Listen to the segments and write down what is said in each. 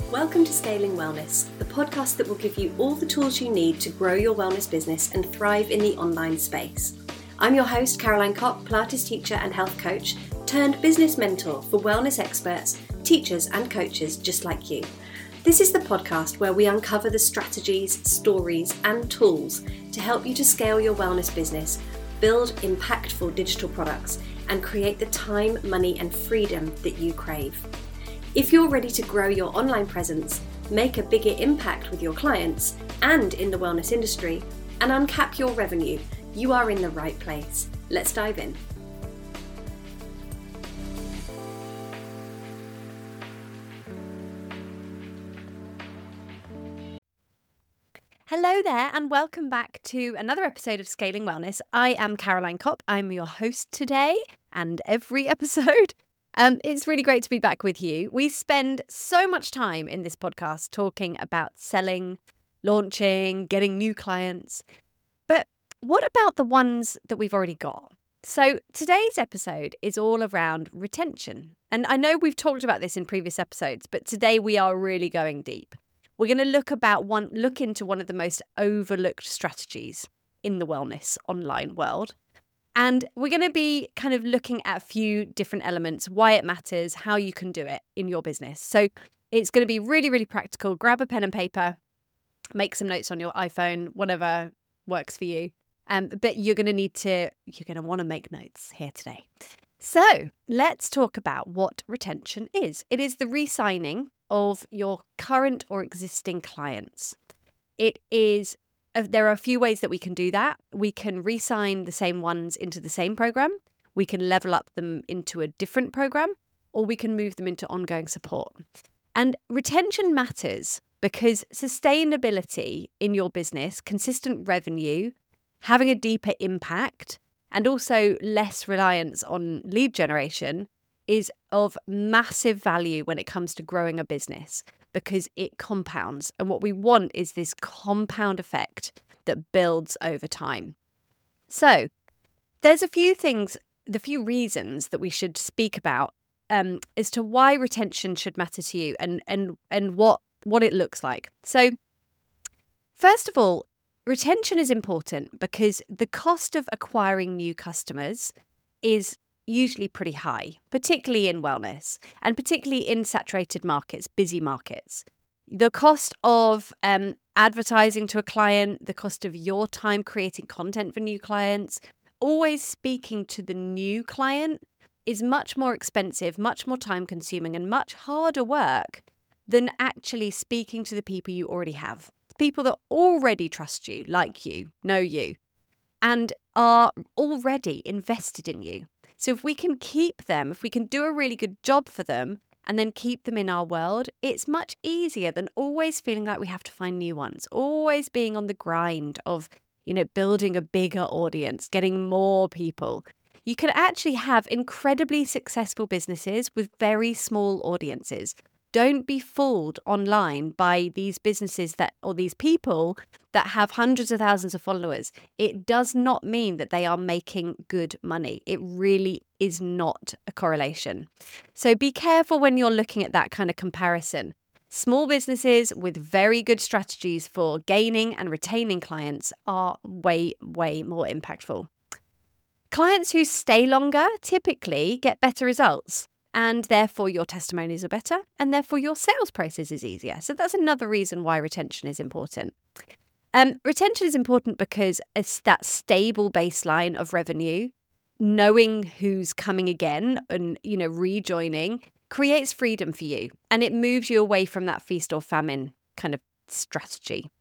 Welcome to Scaling Wellness, the podcast that will give you all the tools you need to grow your wellness business and thrive in the online space. I'm your host, Caroline Kopp, Pilates teacher and health coach, turned business mentor for wellness experts, teachers and coaches just like you. This is the podcast where we uncover the strategies, stories and tools to help you to scale your wellness business, build impactful digital products, and create the time, money and freedom that you crave. If you're ready to grow your online presence, make a bigger impact with your clients and in the wellness industry, and uncap your revenue, you are in the right place. Let's dive in. Hello there and welcome back to another episode of Scaling Wellness. I am Caroline Kopp. I'm your host today and every episode. It's really great to be back with you. We spend so much time in this podcast talking about selling, launching, getting new clients. But what about the ones that we've already got? So today's episode is all around retention. And I know we've talked about this in previous episodes, but today we are really going deep. We're going to look into one of the most overlooked strategies in the wellness online world. And we're going to be kind of looking at a few different elements, why it matters, how you can do it in your business. So it's going to be really, really practical. Grab a pen and paper, make some notes on your iPhone, whatever works for you. But you're going to want to make notes here today. So let's talk about what retention is. It is the re-signing of your current or existing clients. There are a few ways that we can do that. We can re-sign the same ones into the same program. We can level up them into a different program, or we can move them into ongoing support. And retention matters because sustainability in your business, consistent revenue, having a deeper impact, and also less reliance on lead generation is of massive value when it comes to growing a business because it compounds. And what we want is this compound effect that builds over time. So there's the few reasons that we should speak about as to why retention should matter to you and what it looks like. So first of all, retention is important because the cost of acquiring new customers is usually pretty high, particularly in wellness and particularly in saturated markets, busy markets. The cost of advertising to a client, the cost of your time creating content for new clients, always speaking to the new client is much more expensive, much more time consuming and much harder work than actually speaking to the people you already have. People that already trust you, like you, know you, and are already invested in you. So if we can keep them, if we can do a really good job for them and then keep them in our world, it's much easier than always feeling like we have to find new ones, always being on the grind of, building a bigger audience, getting more people. You can actually have incredibly successful businesses with very small audiences. Don't be fooled online by these businesses or these people that have hundreds of thousands of followers. It does not mean that they are making good money. It really is not a correlation. So be careful when you're looking at that kind of comparison. Small businesses with very good strategies for gaining and retaining clients are way, way more impactful. Clients who stay longer typically get better results. And therefore your testimonies are better and therefore your sales process is easier. So that's another reason why retention is important. Retention is important because it's that stable baseline of revenue, knowing who's coming again and, rejoining creates freedom for you. And it moves you away from that feast or famine kind of strategy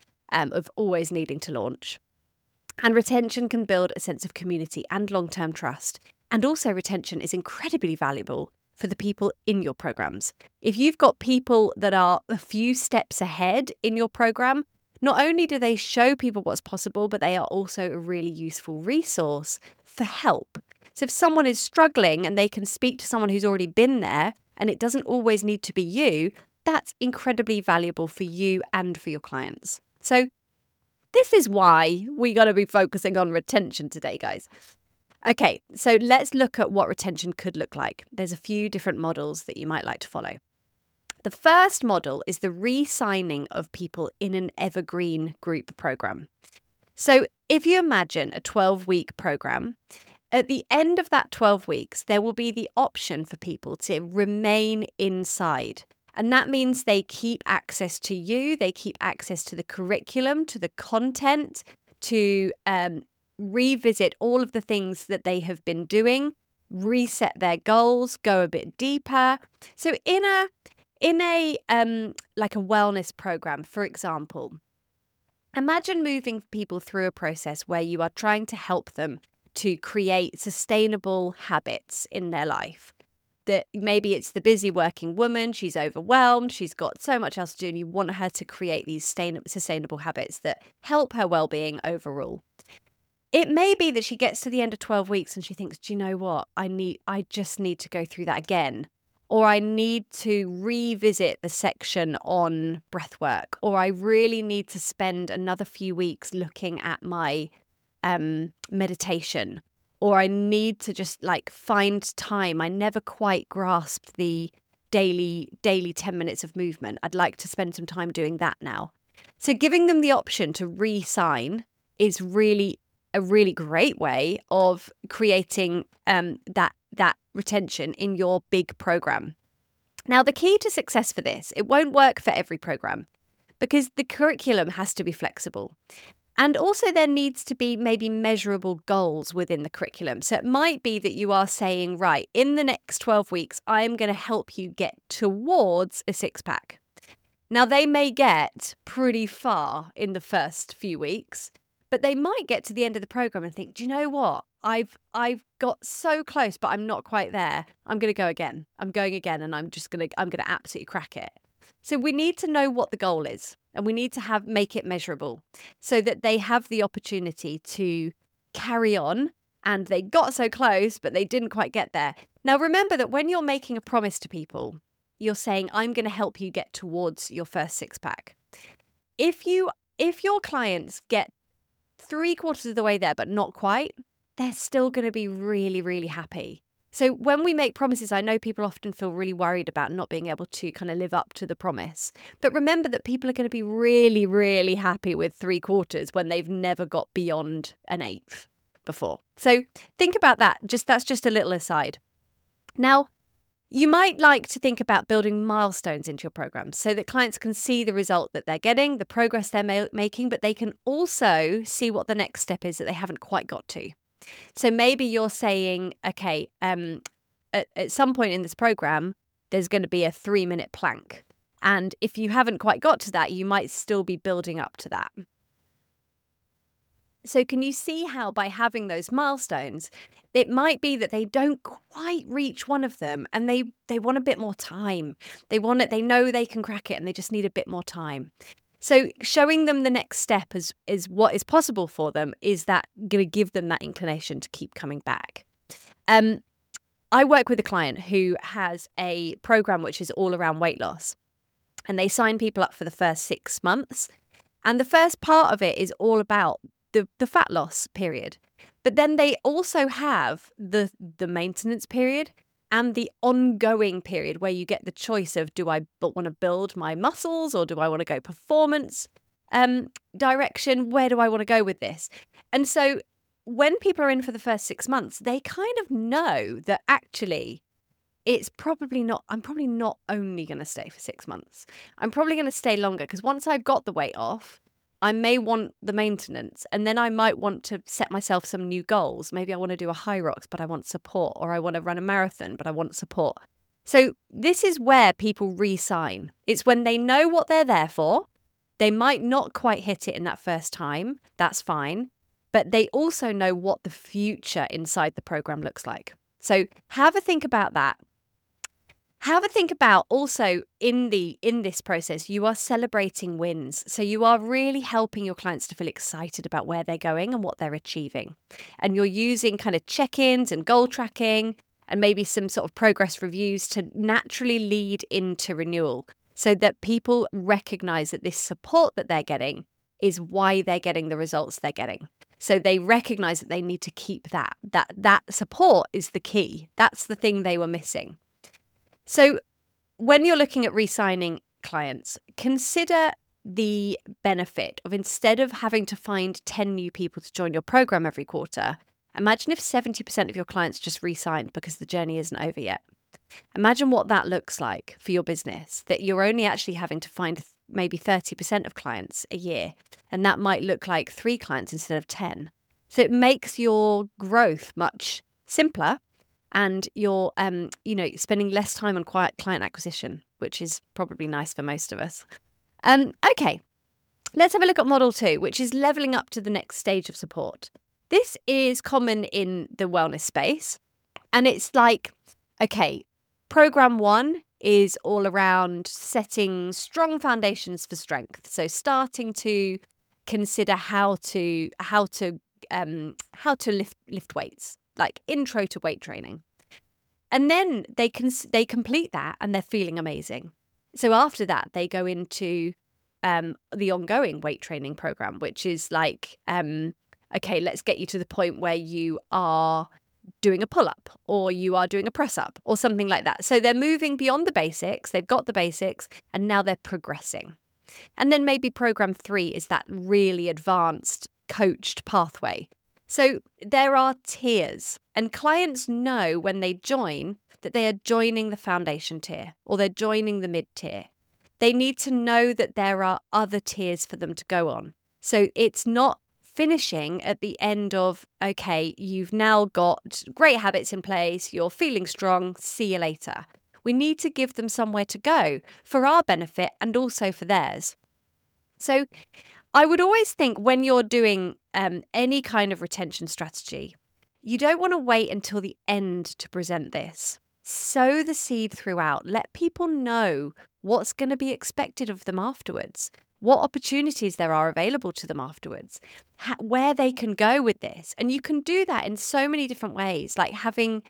of always needing to launch. And retention can build a sense of community and long-term trust. And also retention is incredibly valuable for the people in your programs. If you've got people that are a few steps ahead in your program, not only do they show people what's possible, but they are also a really useful resource for help. So if someone is struggling and they can speak to someone who's already been there, and it doesn't always need to be you, that's incredibly valuable for you and for your clients. So this is why we got to be focusing on retention today, guys. Okay, so let's look at what retention could look like. There's a few different models that you might like to follow. The first model is the re-signing of people in an evergreen group program. So if you imagine a 12-week program, at the end of that 12 weeks, there will be the option for people to remain inside. And that means they keep access to you, they keep access to the curriculum, to the content, to revisit all of the things that they have been doing, reset their goals, go a bit deeper. So in a like a wellness program, for example, imagine moving people through a process where you are trying to help them to create sustainable habits in their life. That maybe it's the busy working woman, she's overwhelmed, she's got so much else to do, and you want her to create these sustainable habits that help her well-being overall. It may be that she gets to the end of 12 weeks and she thinks, do you know what? I just need to go through that again. Or I need to revisit the section on breath work. Or I really need to spend another few weeks looking at my meditation. Or I need to just like find time. I never quite grasped the daily 10 minutes of movement. I'd like to spend some time doing that now. So giving them the option to re-sign is really a really great way of creating that retention in your big program. Now, the key to success for this, it won't work for every program because the curriculum has to be flexible. And also there needs to be maybe measurable goals within the curriculum. So it might be that you are saying, right, in the next 12 weeks, I am going to help you get towards a six-pack. Now, they may get pretty far in the first few weeks, but they might get to the end of the program and think, do you know what? I've got so close, but I'm not quite there. I'm going to go again. I'm going again, and I'm going to absolutely crack it. So we need to know what the goal is, and we need to make it measurable so that they have the opportunity to carry on, and they got so close, but they didn't quite get there. Now, remember that when you're making a promise to people, you're saying, I'm going to help you get towards your first six-pack. If your clients get 3/4 of the way there, but not quite, they're still going to be really, really happy. So when we make promises, I know people often feel really worried about not being able to kind of live up to the promise. But remember that people are going to be really, really happy with 3/4 when they've never got beyond an eighth before. So think about that. That's just a little aside. Now, you might like to think about building milestones into your program so that clients can see the result that they're getting, the progress they're making, but they can also see what the next step is that they haven't quite got to. So maybe you're saying, okay, at some point in this program, there's going to be a 3-minute plank. And if you haven't quite got to that, you might still be building up to that. So can you see how by having those milestones, it might be that they don't quite reach one of them and they want a bit more time. They know they can crack it and they just need a bit more time. So showing them the next step is what is possible for them is that going to give them that inclination to keep coming back. I work with a client who has a program which is all around weight loss, and they sign people up for the first 6 months. And the first part of it is all about the fat loss period. But then they also have the maintenance period and the ongoing period where you get the choice of, do I want to build my muscles or do I want to go performance direction? Where do I want to go with this? And so when people are in for the first 6 months, they kind of know that actually I'm probably not only going to stay for 6 months. I'm probably going to stay longer because once I've got the weight off, I may want the maintenance, and then I might want to set myself some new goals. Maybe I want to do a Hyrox, but I want support, or I want to run a marathon, but I want support. So this is where people re-sign. It's when they know what they're there for. They might not quite hit it in that first time. That's fine. But they also know what the future inside the program looks like. So have a think about that. Have a think about also in this process, you are celebrating wins. So you are really helping your clients to feel excited about where they're going and what they're achieving. And you're using kind of check-ins and goal tracking and maybe some sort of progress reviews to naturally lead into renewal so that people recognize that this support that they're getting is why they're getting the results they're getting. So they recognize that they need to keep that support is the key. That's the thing they were missing. So when you're looking at re-signing clients, consider the benefit of, instead of having to find 10 new people to join your program every quarter, imagine if 70% of your clients just re-signed because the journey isn't over yet. Imagine what that looks like for your business, that you're only actually having to find maybe 30% of clients a year. And that might look like 3 clients instead of 10. So it makes your growth much simpler, and you're, spending less time on quiet client acquisition, which is probably nice for most of us. Okay, let's have a look at model 2, which is leveling up to the next stage of support. This is common in the wellness space. And it's like, okay, program 1 is all around setting strong foundations for strength. So starting to consider how to lift weights, like intro to weight training. And then they complete that and they're feeling amazing. So after that, they go into the ongoing weight training program, which is like, okay, let's get you to the point where you are doing a pull-up, or you are doing a press-up, or something like that. So they're moving beyond the basics, they've got the basics, and now they're progressing. And then maybe program 3 is that really advanced coached pathway. So there are tiers, and clients know when they join that they are joining the foundation tier, or they're joining the mid-tier. They need to know that there are other tiers for them to go on. So it's not finishing at the end of, okay, you've now got great habits in place, you're feeling strong, see you later. We need to give them somewhere to go for our benefit and also for theirs. So I would always think, when you're doing any kind of retention strategy, you don't want to wait until the end to present this. Sow the seed throughout. Let people know what's going to be expected of them afterwards, what opportunities there are available to them afterwards, where they can go with this. And you can do that in so many different ways, like having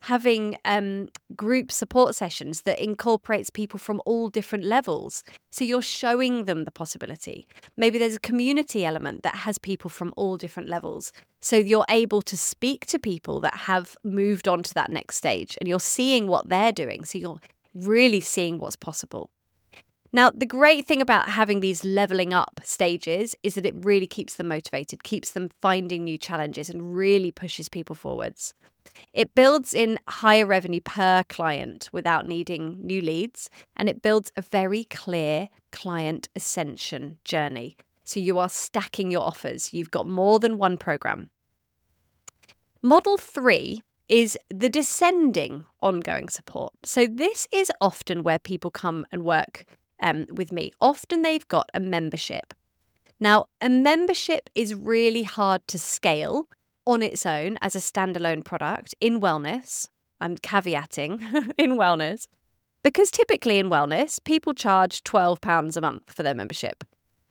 group support sessions that incorporates people from all different levels. So you're showing them the possibility. Maybe there's a community element that has people from all different levels. So you're able to speak to people that have moved on to that next stage, and you're seeing what they're doing. So you're really seeing what's possible. Now, the great thing about having these leveling up stages is that it really keeps them motivated, keeps them finding new challenges, and really pushes people forwards. It builds in higher revenue per client without needing new leads, and it builds a very clear client ascension journey. So you are stacking your offers. You've got more than one program. Model 3 is the descending ongoing support. So this is often where people come and work with me. Often they've got a membership. Now, a membership is really hard to scale on its own as a standalone product in wellness. I'm caveating in wellness, because typically in wellness, people charge £12 a month for their membership.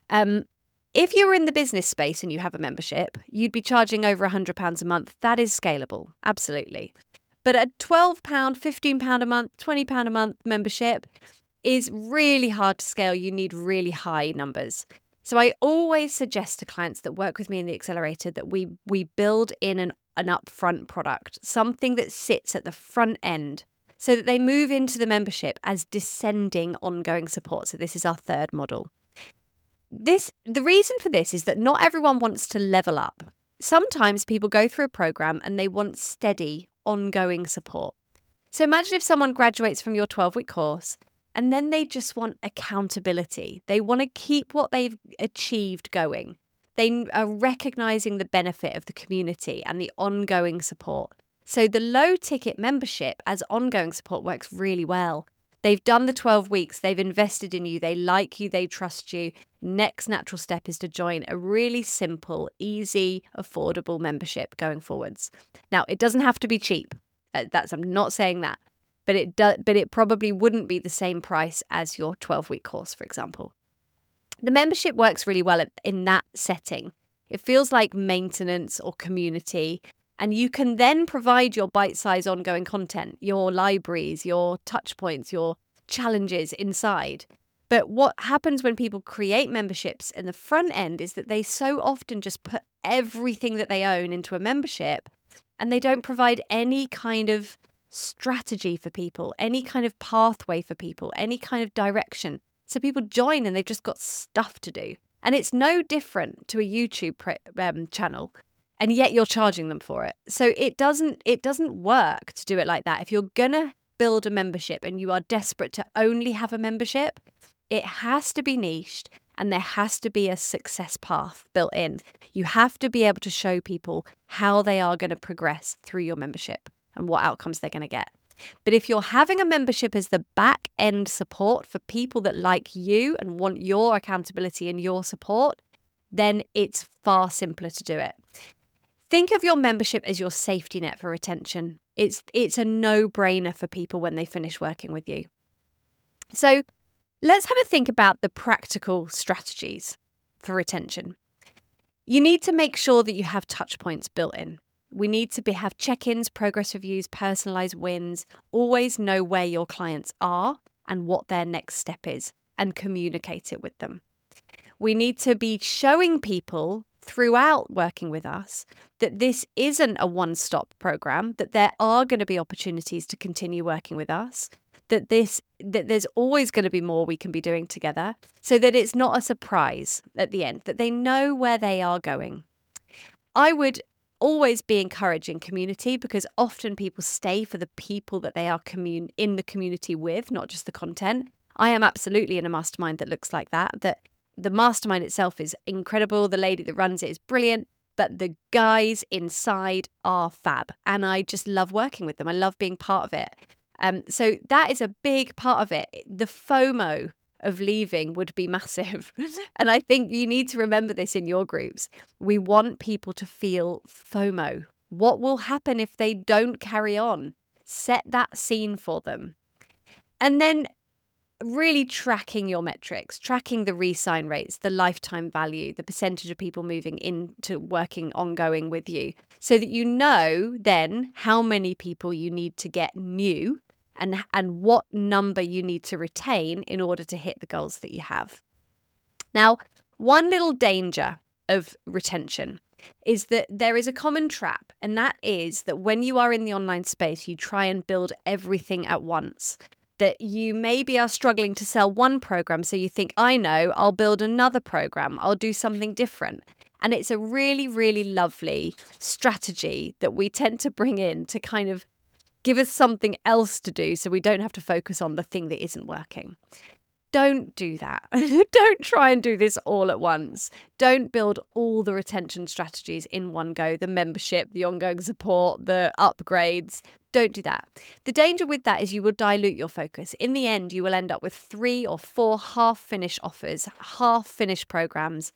If you're in the business space and you have a membership, you'd be charging over £100 a month. That is scalable, absolutely. But a £12, £15 a month, £20 a month membership is really hard to scale. You need really high numbers. So I always suggest to clients that work with me in the accelerator that we build in an upfront product, something that sits at the front end, so that they move into the membership as descending ongoing support. So this is our third model. The reason for this is that not everyone wants to level up. Sometimes people go through a program and they want steady, ongoing support. So imagine if someone graduates from your 12-week course and then they just want accountability. They want to keep what they've achieved going. They are recognizing the benefit of the community and the ongoing support. So the low-ticket membership as ongoing support works really well. They've done the 12 weeks, they've invested in you, they like you, they trust you. Next natural step is to join a really simple, easy, affordable membership going forwards. Now, it doesn't have to be cheap. I'm not saying that. But it probably wouldn't be the same price as your 12-week course, for example. The membership works really well in that setting. It feels like maintenance or community, and you can then provide your bite-sized ongoing content, your libraries, your touch points, your challenges inside. But what happens when people create memberships in the front end is that they so often just put everything that they own into a membership, and they don't provide any kind of strategy for people, any kind of pathway for people, any kind of direction. So people join and they've just got stuff to do. And it's no different to a YouTube channel, and yet you're charging them for it. So it doesn't work to do it like that. If you're going to build a membership and you are desperate to only have a membership, it has to be niched and there has to be a success path built in. You have to be able to show people how they are going to progress through your membership and what outcomes they're going to get. But if you're having a membership as the back end support for people that like you and want your accountability and your support, then it's far simpler to do it. Think of your membership as your safety net for retention. It's a no-brainer for people when they finish working with you. So let's have a think about the practical strategies for retention. You need to make sure that you have touch points built in. We need to have check-ins, progress reviews, personalized wins, always know where your clients are and what their next step is and communicate it with them. We need to be showing people throughout working with us that this isn't a one-stop program, that there are going to be opportunities to continue working with us, that there's always going to be more we can be doing together, so that it's not a surprise at the end, that they know where they are going. I would always be encouraging community, because often people stay for the people that they are in the community with, not just the content. I am absolutely in a mastermind that looks like that the mastermind itself is incredible. The lady that runs it is brilliant, but the guys inside are fab. And I just love working with them. I love being part of it. So that is a big part of it. The FOMO of leaving would be massive. And I think you need to remember this in your groups. We want people to feel FOMO. What will happen if they don't carry on? Set that scene for them. And then really tracking your metrics, tracking the re-sign rates, the lifetime value, the percentage of people moving into working ongoing with you, so that you know then how many people you need to get new and what number you need to retain in order to hit the goals that you have. Now, one little danger of retention is that there is a common trap, and that is that when you are in the online space, you try and build everything at once. That you maybe are struggling to sell one program, so you think, I know, I'll build another program, I'll do something different. And it's a really, really lovely strategy that we tend to bring in to kind of give us something else to do so we don't have to focus on the thing that isn't working. Don't do that. Don't try and do this all at once. Don't build all the retention strategies in one go, the membership, the ongoing support, the upgrades. Don't do that. The danger with that is you will dilute your focus. In the end, you will end up with 3 or 4 half-finished offers, half-finished programs,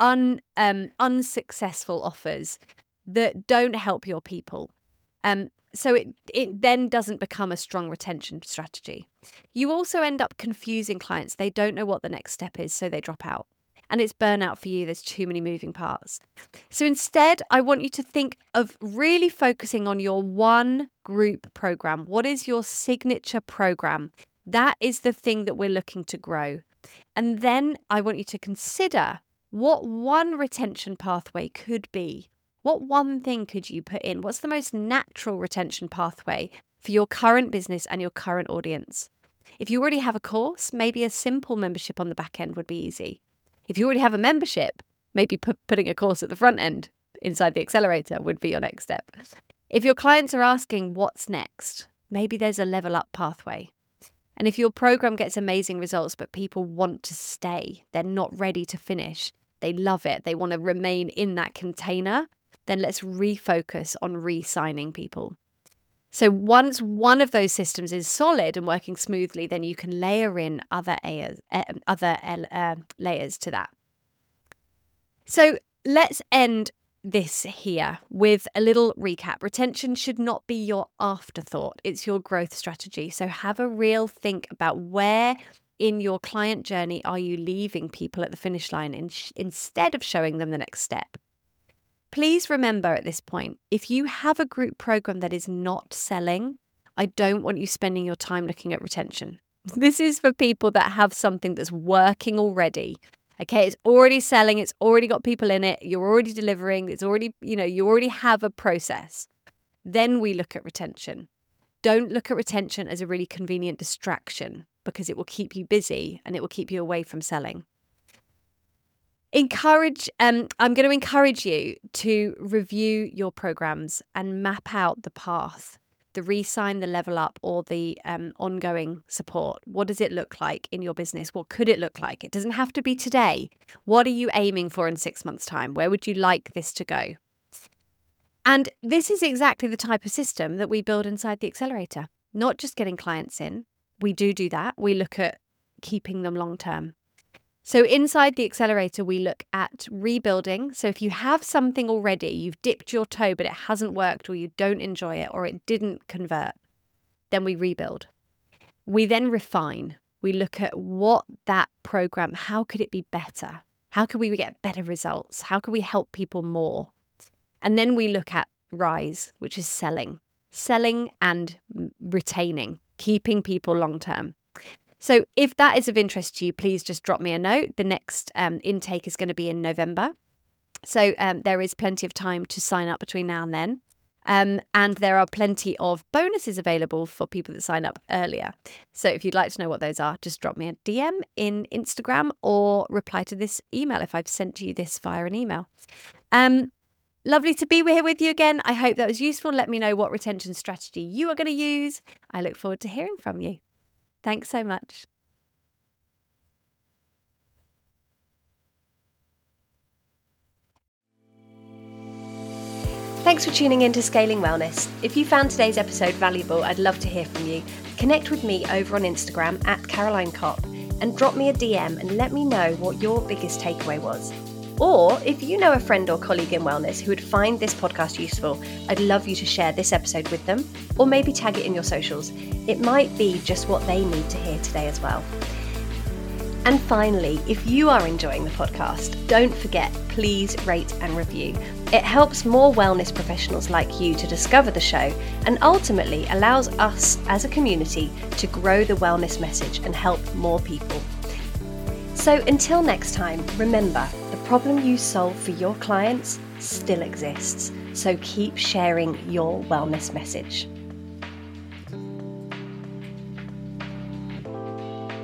unsuccessful offers that don't help your people. So it then doesn't become a strong retention strategy. You also end up confusing clients. They don't know what the next step is, so they drop out. And it's burnout for you. There's too many moving parts. So instead, I want you to think of really focusing on your one group program. What is your signature program? That is the thing that we're looking to grow. And then I want you to consider what one retention pathway could be. What one thing could you put in? What's the most natural retention pathway for your current business and your current audience? If you already have a course, maybe a simple membership on the back end would be easy. If you already have a membership, maybe putting a course at the front end inside the accelerator would be your next step. If your clients are asking what's next, maybe there's a level up pathway. And if your program gets amazing results, but people want to stay, they're not ready to finish, they love it, they want to remain in that container, then let's refocus on re-signing people. So once one of those systems is solid and working smoothly, then you can layer in other layers to that. So let's end this here with a little recap. Retention should not be your afterthought. It's your growth strategy. So have a real think about where in your client journey are you leaving people at the finish line instead of showing them the next step. Please remember at this point, if you have a group program that is not selling, I don't want you spending your time looking at retention. This is for people that have something that's working already. Okay, it's already selling, it's already got people in it, you're already delivering, it's already, you already have a process. Then we look at retention. Don't look at retention as a really convenient distraction, because it will keep you busy and it will keep you away from selling. I'm going to encourage you to review your programs and map out the path, the re-sign, the level up, or the ongoing support. What does it look like in your business? What could it look like? It doesn't have to be today. What are you aiming for in 6 months' time? Where would you like this to go? And this is exactly the type of system that we build inside the accelerator, not just getting clients in. We do that. We look at keeping them long term. So inside the accelerator, we look at rebuilding. So if you have something already, you've dipped your toe, but it hasn't worked, or you don't enjoy it, or it didn't convert, then we rebuild. We then refine. We look at what that program, how could it be better? How could we get better results? How could we help people more? And then we look at rise, which is selling and retaining, keeping people long term. So if that is of interest to you, please just drop me a note. The next intake is going to be in November. So there is plenty of time to sign up between now and then. And there are plenty of bonuses available for people that sign up earlier. So if you'd like to know what those are, just drop me a DM in Instagram or reply to this email if I've sent you this via an email. Lovely to be here with you again. I hope that was useful. Let me know what retention strategy you are going to use. I look forward to hearing from you. Thanks so much. Thanks for tuning in to Scaling Wellness. If you found today's episode valuable, I'd love to hear from you. Connect with me over on Instagram @Caroline Kopp and drop me a DM and let me know what your biggest takeaway was. Or if you know a friend or colleague in wellness who would find this podcast useful, I'd love you to share this episode with them, or maybe tag it in your socials. It might be just what they need to hear today as well. And finally, if you are enjoying the podcast, don't forget, please rate and review. It helps more wellness professionals like you to discover the show and ultimately allows us as a community to grow the wellness message and help more people. So until next time, remember, the problem you solve for your clients still exists. So keep sharing your wellness message.